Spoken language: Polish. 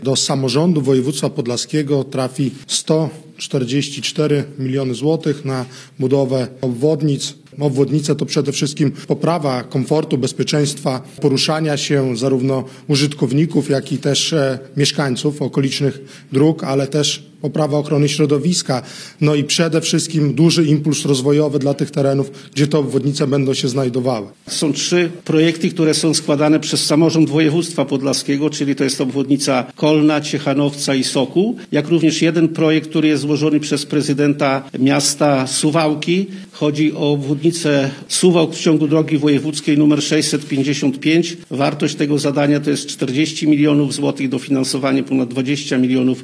Do samorządu województwa podlaskiego trafi 144 miliony złotych na budowę obwodnic. Obwodnice to przede wszystkim poprawa komfortu, bezpieczeństwa poruszania się zarówno użytkowników, jak i też mieszkańców okolicznych dróg, ale też poprawa ochrony środowiska, no i przede wszystkim duży impuls rozwojowy dla tych terenów, gdzie te obwodnice będą się znajdowały. Są 3 projekty, które są składane przez samorząd województwa podlaskiego, czyli to jest obwodnica Kolna, Ciechanowca i Sokół, jak również jeden projekt, który jest złożony przez prezydenta miasta Suwałki. Chodzi o obwodnicę Suwałk w ciągu drogi wojewódzkiej nr 655. Wartość tego zadania to jest 40 milionów złotych, dofinansowanie ponad 20 milionów